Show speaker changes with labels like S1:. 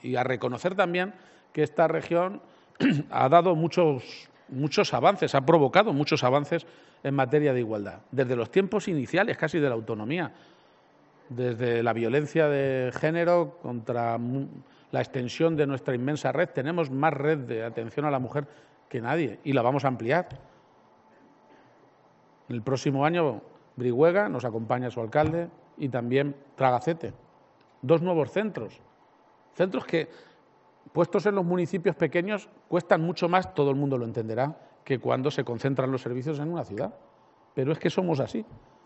S1: Y a reconocer también que esta región ha dado muchos avances, ha provocado muchos avances en materia de igualdad, desde los tiempos iniciales casi de la autonomía, desde la violencia de género contra la extensión de nuestra inmensa red. Tenemos más red de atención a la mujer que nadie y la vamos a ampliar. El próximo año Brihuega nos acompaña su alcalde y también Tragacete. 2 nuevos centros que, puestos en los municipios pequeños, cuestan mucho más, todo el mundo lo entenderá, que cuando se concentran los servicios en una ciudad. Pero es que somos así.